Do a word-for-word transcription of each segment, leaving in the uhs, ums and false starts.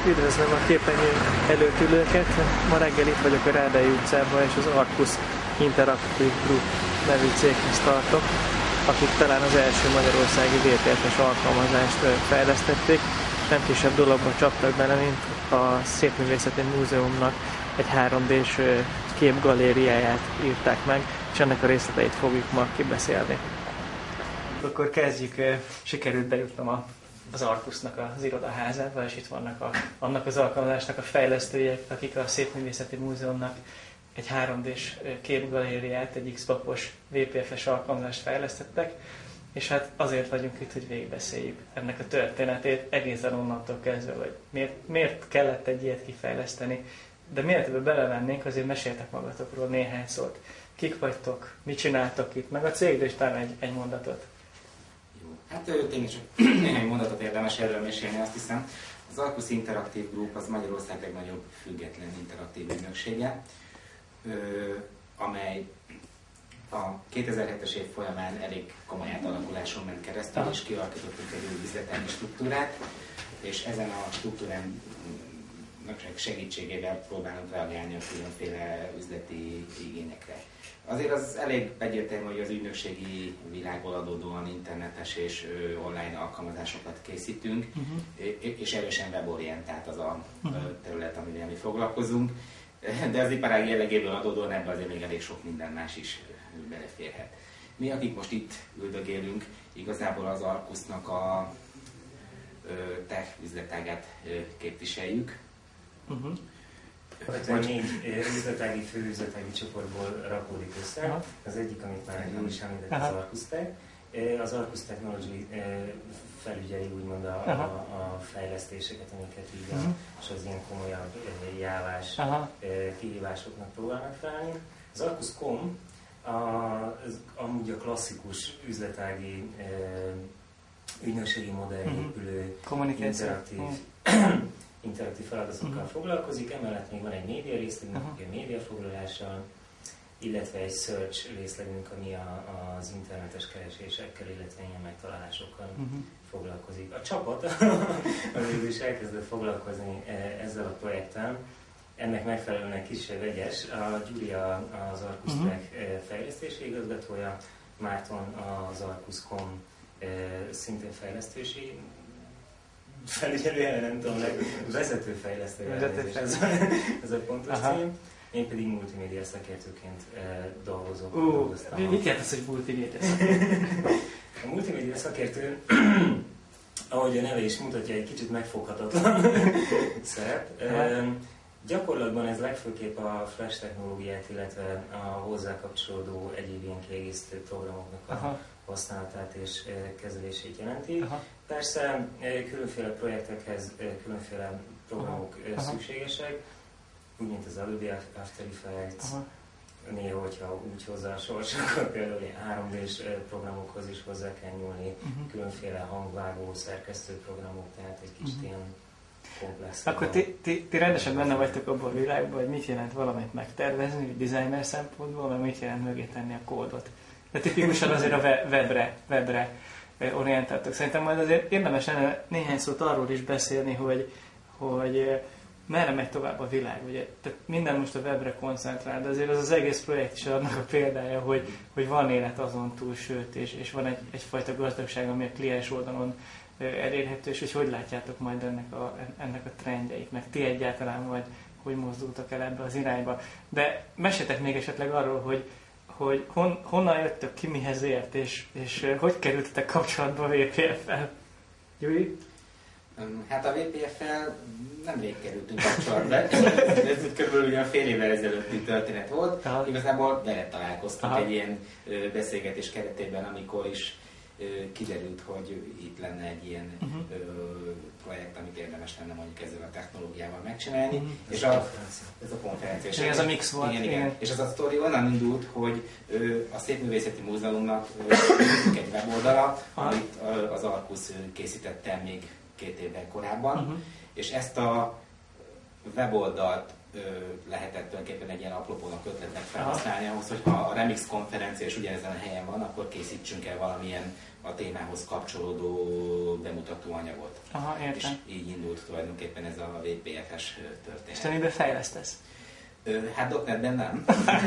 Üdvözlöm a képernyő előtt ülőket. Ma reggel itt vagyok a Rádai utcában, és az Arcus Interactive Group nevű céghez tartok, akik talán az első magyarországi vé pé ef-es alkalmazást fejlesztették. Nem kisebb dologba csaptak bele, mint a Szépművészeti Múzeumnak egy három dés képgalériáját írták meg, és ennek a részleteit fogjuk ma kibeszélni. Akkor kezdjük, sikerült bejutnom a az Arcusnak az irodaházába, és itt vannak a, annak az alkalmazásnak a fejlesztői, akik a Szépművészeti Múzeumnak egy három dés képgalériát, egy X-papos vé pé ef-es alkalmazást fejlesztettek, és hát azért vagyunk itt, hogy végigbeszéljük ennek a történetét, egészen onnantól kezdve, hogy miért, miért kellett egy ilyet kifejleszteni, de mielőtt ebbe belevennénk, azért meséltek magatokról néhány szót. Kik vagytok, mit csináltok itt, meg a cégről is talán egy, egy mondatot. Hát tényleg csak néhány mondatot érdemes erről mesélni, azt hiszem. Az Arcus Interactive Group az Magyarország legnagyobb független interaktív ügynöksége, amely a kétezer-hetes év folyamán elég komoly átalakuláson ment keresztül, és kialakítottunk egy új üzletági struktúrát, és ezen a struktúrán segítségével próbálunk reagálni a különféle üzleti igényekre. Azért az elég egyértelmű, hogy az ügynökségi világból adódóan internetes és ö, online alkalmazásokat készítünk, uh-huh. és erősen weborientált az a uh-huh. terület, amivel mi foglalkozunk. De az iparág jellegéből adódóan ebben azért még elég sok minden más is beleférhet. Mi, akik most itt üldögélünk, igazából az Arcusnak a ö, tech üzletágát ö, képviseljük. Uh-huh. Hogy négy üzletági, főüzletági csoportból rakódik össze. Aha. Az egyik, amit már nem is említett, az Arcus Tech. Az Arcus Technology felügyeli úgymond a, a, a fejlesztéseket, amiket így uh-huh. és az ilyen komolyabb jávás Aha. kihívásoknak próbálnak felelni. Az Arcus pont com az, amúgy a klasszikus üzletági ügynökségi modellre épülő interaktív interaktív feladatokkal uh-huh. foglalkozik, emellett még van egy média részlegünk, uh-huh. a médiafoglalással, illetve egy search részlegünk, ami a, az internetes keresésekkel, illetve ilyen megtalálásokkal uh-huh. foglalkozik. A csapat az is elkezdett foglalkozni ezzel a projekttel, ennek megfelelően kicsit vegyes. A Gyuri az Arcus uh-huh. Tech fejlesztési igazgatója, Márton az Arcus pont com szintén fejlesztési felügyelően, nem tudom, vezető fejlesztő, ez, ez a pontos cím. Én pedig multimédia szakértőként e, dolgozok. Ó, mit jelent az, hogy multimédia szakértő? A multimédia szakértő, ahogy a neve is mutatja, egy kicsit megfoghatatlan szerep. E, gyakorlatban ez legfőképp a flash technológiát, illetve a hozzá kapcsolódó egyéb ilyen kiegészítő programoknak a Aha. használatát és kezelését jelenti. Aha. Persze különféle projektekhez különféle programok Aha. szükségesek, úgy mint az Adobe After Effects, Aha. néha, hogyha úgy hozzá a sors, akkor például három dés programokhoz is hozzá kell nyúlni, uh-huh. különféle hangvágó, szerkesztő programok, tehát egy kicsit uh-huh. ilyen komplex. Akkor ti, ti, ti rendesen benne vagytok abban a világban, hogy mit jelent valamit megtervezni, hogy designer szempontból, mert mit jelent mögé tenni a kódot. De tipikusan azért a webre, webre orientáltok. Szerintem majd azért érdemes lenne néhány szót arról is beszélni, hogy, hogy merre megy tovább a világ. Ugye? Tehát minden most a webre koncentrál, de azért az az egész projekt is annak a példája, hogy, hogy van élet azon túl, sőt, és, és van egy, egyfajta gazdagság, ami a kliens oldalon elérhető, és hogy hogy látjátok majd ennek a, ennek a trendjeit, meg ti egyáltalán majd hogy mozdultak el ebbe az irányba. De meséltek még esetleg arról, hogy hogy hon, honnan jöttök, ki mihez ért, és, és hogy kerültetek kapcsolatba a vé pé ef-fel? Gyuri? Hát a vé pé ef-fel nemrég kerültünk kapcsolatba. Ez körülbelül olyan fél évvel ezelőtti történet volt. Aha. Igazából vele találkoztunk Aha. egy ilyen beszélgetés keretében, amikor is kiderült, hogy itt lenne egy ilyen uh-huh. projekt, amit érdemes lenne mondjuk ezzel a technológiával megcsinálni. Uh-huh. És a, ez a konferencia. És ez a mix volt. Igen, igen. igen. És az a sztori onnan indult, hogy a Szépművészeti Múzeumnak egy weboldala, amit az Arcus készítette még két évvel korábban, uh-huh. és ezt a weboldalt lehetett tulajdonképpen egy ilyen apropónak ötletnek felhasználni ahhoz, hogy ha a Remix konferencia is ugyanezen a helyen van, akkor készítsünk el valamilyen a témához kapcsolódó bemutató anyagot. Aha, értem. És így indult tulajdonképpen ez a vé pé ef-es történet. És te miben fejlesztesz? Hát doknetben nem.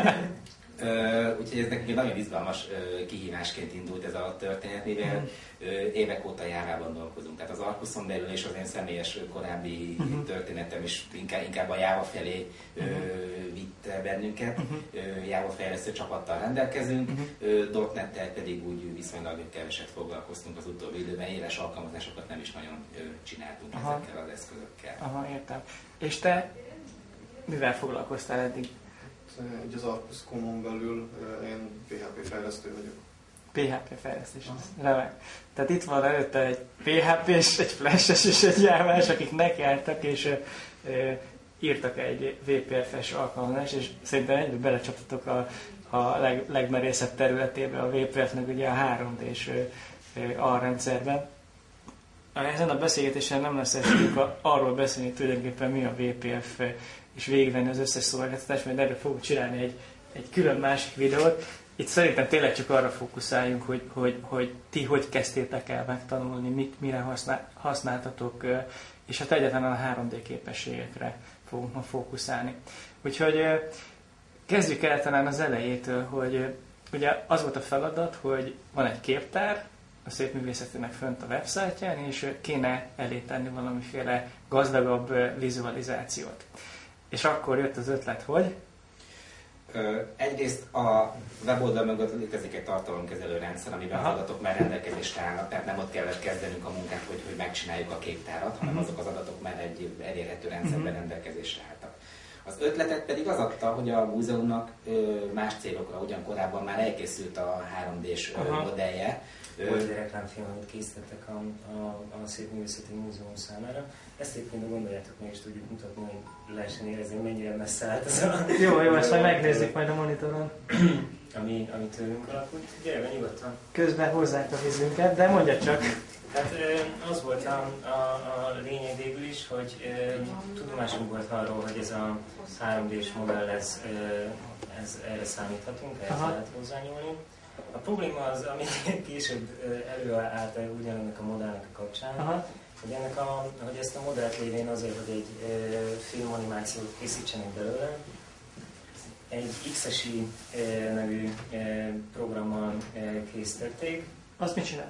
Uh, úgyhogy ez nekünk egy nagyon izgalmas uh, kihívásként indult ez a történet, mivel uh, évek óta Jávában dolgozunk. Tehát az Arcuson belül és az én személyes korábbi uh-huh. történetem is inkább, inkább a Java felé uh, uh-huh. vitte bennünket. Uh-huh. Uh, Java fejlesztő csapattal rendelkezünk, uh-huh. uh, .NET-tel pedig úgy viszonylag keveset foglalkoztunk az utóbbi időben, éles alkalmazásokat nem is nagyon uh, csináltunk Aha. ezekkel az eszközökkel. Aha, értem. És te mivel foglalkoztál eddig? Így az Arcus.com-on belül én pé há pé fejlesztő vagyok. pé há pé fejlesztés, remek. Tehát itt van előtte egy pé há pés, egy Flash-es és egy Java-s, akik nekiálltak és e, e, írtak egy vé pé ef-es alkalmazást, és szerintem egyben belecsaptatok a, a leg, legmerészebb területébe a vé pé ef-nek ugye a három dés e, alrendszerben. Ezen a beszélgetésen nem lesz esélyünk arról beszélni, hogy tulajdonképpen mi a vé pé ef, és végigvenni az összes szolgáltatást, mert erről fogunk csinálni egy, egy külön másik videót. Itt szerintem tényleg csak arra fókuszáljunk, hogy, hogy, hogy ti hogy kezdtétek el megtanulni, mit, mire használ, használtatok, és hát egyáltalán a három dé képességekre fogunk ma fókuszálni. Úgyhogy kezdjük el talán az elejétől, hogy ugye az volt a feladat, hogy van egy képtár, a Szépművészetének fönt a websájtján, és kéne elé tenni valamiféle gazdagabb vizualizációt. És akkor jött az ötlet, hogy? Egyrészt a weboldal mögött létezik egy tartalomkezelő rendszer, amiben Aha. az adatok már rendelkezésre állnak, tehát nem ott kellett kezdenünk a munkát, hogy, hogy megcsináljuk a képtárat, hanem uh-huh. azok az adatok már egy elérhető rendszerben uh-huh. rendelkezésre álltak. Az ötletet pedig az adta, hogy a múzeumnak más célokra ugyan korábban már elkészült a három dés uh-huh. modellje. Volt egy reklámfilm, amit készítettek a, a, a Szépművészeti Múzeum számára. Ezt egyébként gondoljátok, meg is tudjuk mutatni, hogy lehessen érezni, mennyire messze állt ez a... Jó, jó, ezt majd megnézzük majd a monitoron. ami, ami tőlünk alakult. Gyere be nyugodtan. Közben hozzák a vízünket, de mondja csak. Hát az volt a, a, a lényeg végül is, hogy tudomásunk volt arról, hogy ez a három dés modell, ez, ez, erre számíthatunk, ehhez lehet hozzányúlni. A probléma az, amit később előállt ugyanennek a modellnek a kapcsán, Aha. hogy, ennek a, hogy ezt a modellt lévén azért, hogy egy e, filmanimációt készítsenek belőle, egy iksz es i e, nevű e, programmal e, készítették. Azt mit csinál?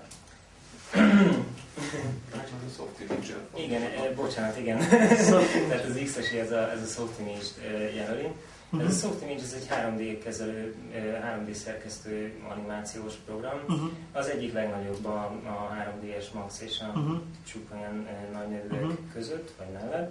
igen, e, bocsánat, igen. Tehát az iksz es i ez a, ez a Softimage-t e, jelöli. Uh-huh. Ez a Softimage, ez egy három dé kezelő, három dé szerkesztő animációs program. Uh-huh. Az egyik legnagyobb a, a három dés Max és a uh-huh. csupa olyan nagy nevűek uh-huh. között, vagy mellett.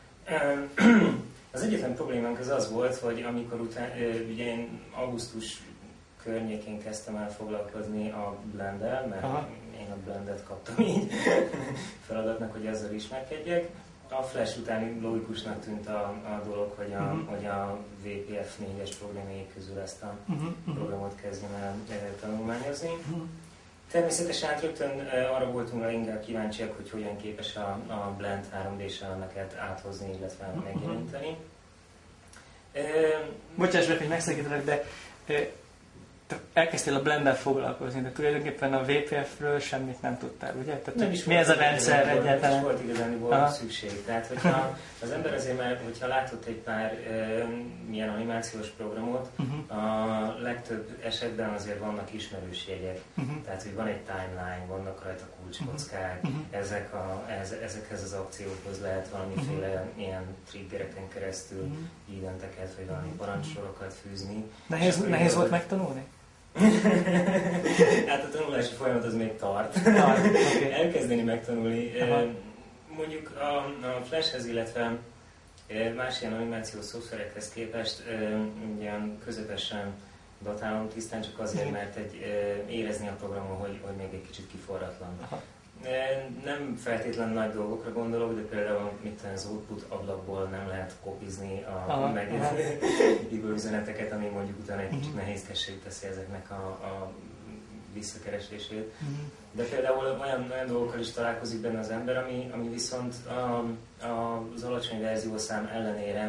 Az egyetlen problémánk az az volt, hogy amikor után, ugye én augusztus környékén kezdtem el foglalkozni a Blend-el, mert Aha. én a Blendet kaptam így feladatnak, hogy ezzel ismerkedjek. A Flash utáni logikusnak tűnt a, a dolog, hogy a, uh-huh. hogy a vé pé ef négyes programjai közül ezt a uh-huh. programot kezdjem el e, tanulmányozni. Uh-huh. Természetesen hát rögtön e, arra voltunk leginkább kíváncsiak, hogy hogyan képes a, a Blend három dés elemeket áthozni, illetve uh-huh. megjeleníteni. E, Bocsáss meg, hogy megszakítanak, de e, elkezdtél a Blend-del foglalkozni, de tulajdonképpen a vé pé ef-ről semmit nem tudtál, ugye? Tehát nem is mi ez a rendszer egyáltalán? Nem is volt igazán szükség. Tehát, hogyha az ember azért már, hogyha látott egy pár e, milyen animációs programot, uh-huh. a legtöbb esetben azért vannak ismerős jegyek. Uh-huh. Tehát, hogy van egy timeline, vannak rajta kulcskockák, uh-huh. ezek a, ez, ezekhez az akciókhoz lehet valamiféle uh-huh. ilyen triggereken keresztül uh-huh. eventeket, vagy valami parancsorokat fűzni. Nehéz, nehéz volt megtanulni? Hát a tanulási folyamat az még tart. tart okay. Elkezdeni megtanulni. Aha. Mondjuk a, a Flashhez, illetve más ilyen animációs szoftverekhez képest ilyen közepesen datálom tisztán, csak azért, mert egy, érezni a programon, hogy, hogy még egy kicsit kiforratlan. Aha. Nem feltétlen nagy dolgokra gondolok, de például mit az output ablakból nem lehet kopizni a megjelenő üzeneteket, ami mondjuk utána egy kicsit nehézkessé teszi ezeknek a, a visszakeresését. De például olyan, olyan dolgokkal is találkozik benne az ember, ami, ami viszont a, a, az alacsony verziószám ellenére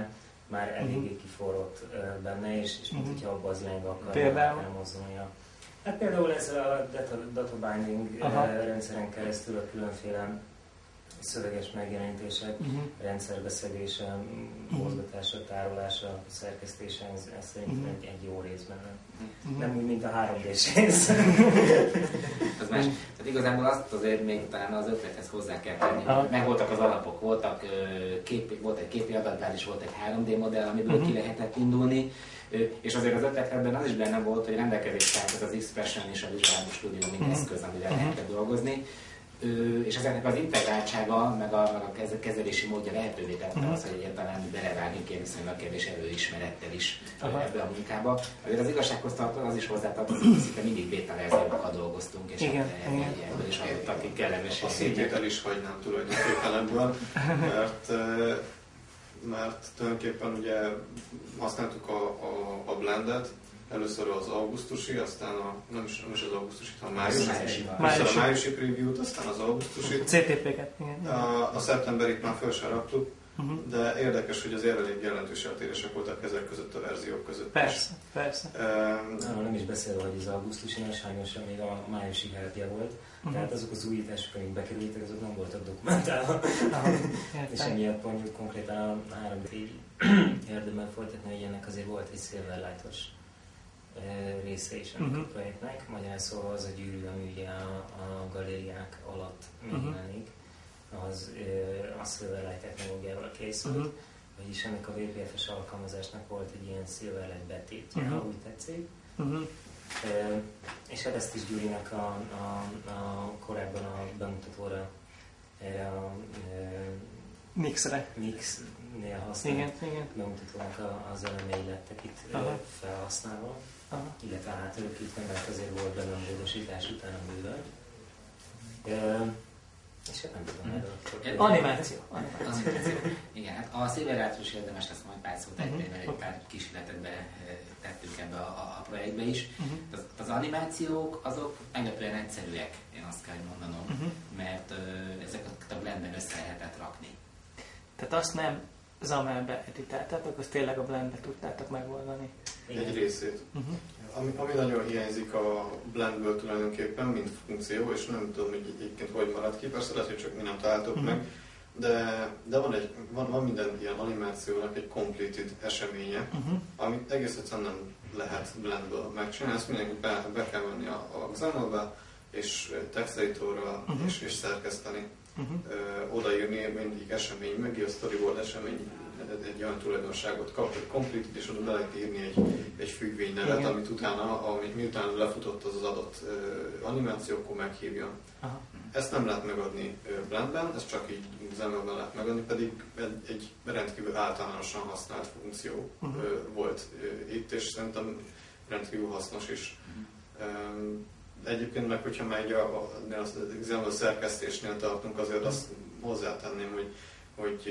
már eléggé kiforrott benne, és, és mint hogyha abba az irányba akarja elmozdulnia. Hát például ez a data, data binding Aha. rendszeren keresztül a különféle szöveges megjelenítések, uh-huh. rendszerbeszedése, uh-huh. mozgatása, tárolása, szerkesztése, ez, ez szerintem uh-huh. egy, egy jó rész benne. Uh-huh. Nem úgy, mint a három dés rész. Az más. Tehát igazából azt azért még talán az ötlethez hozzá kell tenni, hogy meg voltak az alapok, voltak, kép, volt egy képi adatbázis, volt egy három dé modell, amiből uh-huh. ki lehetett indulni, és azért az ötletben az is benne volt, hogy rendelkezésre állt az Expression és a Visual Studio mint uh-huh. eszköz, amivel uh-huh. lehetett dolgozni. És ezeknek az integráltsága, meg a, meg a kezelési módja lehetővé tette uh-huh. az, hogy egyáltalán belevágjunk én viszonylag kevés előismerettel is uh-huh. ebbe a munkába. Azért az igazsághoz tartozó az is hozzátartozik, hogy szinte mindig beta verziókkal dolgoztunk, és igen, hát ebből is adottak ki kellemes. A szintét el is hagynám tulajdonképpen, mert, mert tulajdonképpen ugye használtuk a, a, a Blendet, először az augusztusi, aztán a, nem is, nem is az augusztusi, hanem a májusi, májusi. májusi. a májusi preview-t, aztán az augusztusi. cé té pé-ket, igen. A, a szeptemberit már föl sem raktuk, uh-huh. de érdekes, hogy azért elég jelentős eltérések voltak ezek között a verziók között. Persze, is. persze. Um, nem, nem is beszélve, hogy az augusztusi sajnos még a májusi helpje volt, uh-huh. tehát azok az újítások, amik bekerültek, azok nem voltak dokumentálva. És emiatt mondjuk konkrétan a három dé érdemben folytatni, hogy ennek azért volt egy Silverlight-os része is ennek uh-huh. a projektnek. Magyarán szóval az a gyűrű, ami ugye a, a galériák alatt megjelenik, uh-huh. az a Silverlight technológiával készült, uh-huh. vagyis ennek a vé pé ef-es alkalmazásnak volt egy ilyen Silverlight betétje, uh-huh. ha úgy tetszik. Uh-huh. E, és hát ezt is Gyurinak a, a, a korábban a bemutatóra erre a e, Mixre. Mixnél használt bemutatónak az elemei lettek itt uh-huh. felhasználva. Aha. Illetve hát ők itt meg hát azért volt benne a módosítás után a művel. E, és hát nem tudom erről. Animáció. Animáció. Igen, hát a Silverlight-ról is érdemes lesz majd pár szót ejteni, mert egy pár kísérletet be tettünk ebbe a, a projektbe is. Uh-huh. Az, az animációk azok meglepően egyszerűek, én azt kell mondanom, uh-huh. mert uh, ezeket a Blendben össze lehetett rakni. Tehát azt nem Zamelbe editáltátok, azt tényleg a Blendbe tudtátok megoldani? Egy részét. Uh-huh. Ami, ami nagyon hiányzik a Blendből tulajdonképpen, mint funkció, és nem tudom, hogy egyébként hogy marad ki, persze lehet, hogy csak mi nem találtok uh-huh. meg, de, de van, egy, van, van minden ilyen animációnak egy completed eseménye, uh-huh. amit egész egyszerűen nem lehet Blendből megcsinálni, ezt mindenki be, be kell venni a, a Xamelbe, és texteditorral, uh-huh. és, és szerkeszteni. Uh-huh. Ö, odaírni mindig esemény mögé, a storyboard esemény egy olyan tulajdonságot kap, hogy completed, és oda be lehet írni egy, egy függvénynevet, igen. amit utána, amit miután lefutott az az adott uh, animáció, akkor meghívjon. Aha. Ezt nem lehet megadni uh, Blendben, ezt csak így Xamelben lehet megadni, pedig egy, egy rendkívül általánosan használt funkció uh-huh. uh, volt uh, itt, és szerintem rendkívül hasznos is. Uh-huh. Um, Egyébként meg, hogyha már a, a, a Xamel szerkesztésnél tartunk, azért azt hozzátenném, hogy, hogy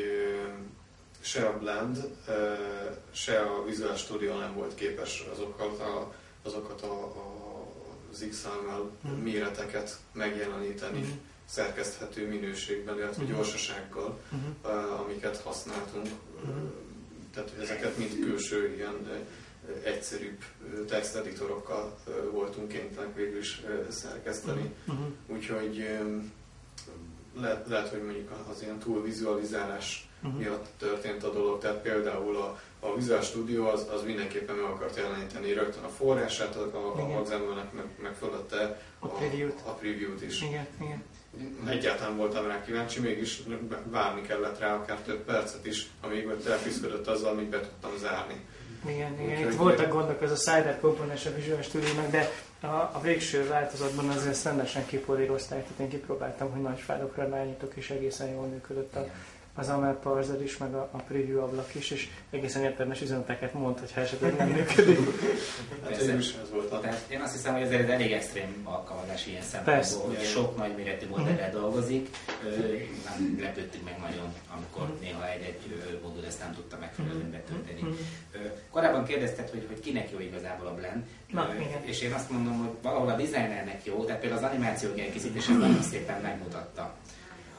se a Blend, se a Visual Studio nem volt képes azokat, a, azokat a, a, az iksz em el mm. méreteket megjeleníteni mm. szerkeszthető minőségben, illetve mm. gyorsasággal, mm. amiket használtunk. Mm. Tehát ezeket mind külső ilyen egyszerűbb texteditorokkal voltunk kénytelenek végül is szerkeszteni. Uh-huh. Úgyhogy lehet, lehet, hogy mondjuk az ilyen túlvizualizálás uh-huh. miatt történt a dolog. Tehát például a, a Visual Studio az, az mindenképpen meg akart jeleníteni rögtön a forrását, a, a Xamelnek meg, megfölötte a, a, preview-t. a preview-t is. Igen, igen. Egyáltalán voltam rá kíváncsi, mégis várni kellett rá akár több percet is, amíg elkészülött azzal, amíg be tudtam zárni. Igen, igen. Itt voltak gondok az a Cider komponens a Visual Studio-nak, de a, a végső változatban azért ezt rendesen kipolírozták, tehát én kipróbáltam, hogy nagy fájlokra rányítok, és egészen jól működött a, az á em el parser is, meg a, a preview ablak is, és egészen értelmes üzeneteket mond, hogyha esetleg nem működik. Hát én is ez volt. Tehát én azt hiszem, hogy ez egy elég extrém alkalmazás ilyen szempontból, hogy sok nagy méretű modellel dolgozik. Nem lepődtünk meg nagyon, amikor néha egy-egy modul ezt nem tudta megfelelően betölteni. Korábban kérdezted, hogy, hogy kinek jó igazából a Blend, Na, és én azt mondom, hogy valahol a designernek jó, tehát például az animációk elkészítés ez nagyon szépen megmutatta,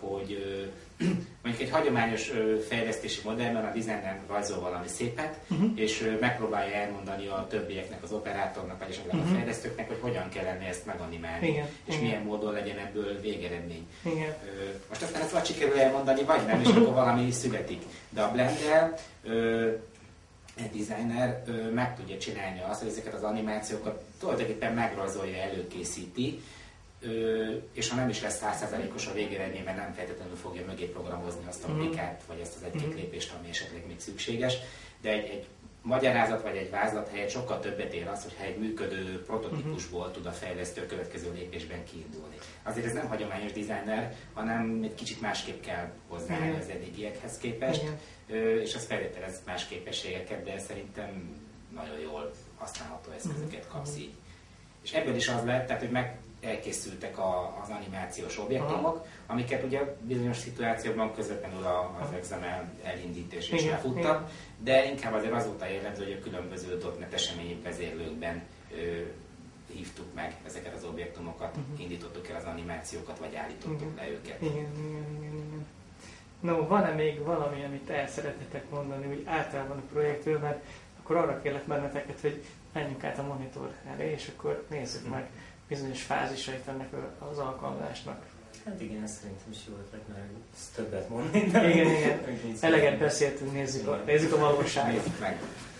hogy mondjuk egy hagyományos fejlesztési modellben a designer rajzol valami szépet, uh-huh. és megpróbálja elmondani a többieknek, az operátornak, vagy esetleg uh-huh. a fejlesztőknek, hogy hogyan kellene ezt meganimálni, igen, és igen. milyen módon legyen ebből végeredmény. Igen. Most aztán ezt vagy sikerül elmondani, vagy nem, és akkor valami születik. De a Blender egy designer meg tudja csinálni azt, hogy ezeket az animációkat tulajdonképpen megrajzolja, előkészíti, és ha nem is lesz száz százalékos a végeredményben, nem feltétlenül fogja mögé programozni azt a logikát, vagy azt az egy-két lépést, ami esetleg még szükséges, de egy, egy magyarázat vagy egy vázlat helyett sokkal többet ér az, hogyha egy működő prototípusból tud a fejlesztő a következő lépésben kiindulni. Azért ez nem hagyományos designer, hanem egy kicsit másképp kell hozzáállni az eddigiekhez képest, igen. és az feltételez más képességeket, de szerintem nagyon jól használható eszközöket kapsz így. És ebből is az lett, tehát, hogy meg elkészültek a, az animációs objektumok, aha. amiket ugye bizonyos szituációkban közvetlenül az examen elindítés is lefuttak, de inkább azért az volt a jellemző, hogy a különböző dot net eseményi vezérlőkben ö, hívtuk meg ezeket az objektumokat, uh-huh. indítottuk el az animációkat, vagy állítottuk igen. le őket. Igen, igen, igen, igen. No, van-e még valami, amit el szeretnétek mondani, úgy általában a projektről, mert akkor arra kérlek benneteket, hogy menjünk át a monitor elé, és akkor nézzük uh-huh. meg bizonyos fázisait ennek az alkalmazásnak. Hát igen, ez szerintem is jó ötlet, mert ezt többet mondani. Igen, igen. Eleget beszéltünk, nézzük a, nézzük a valóságot. Nézzük meg.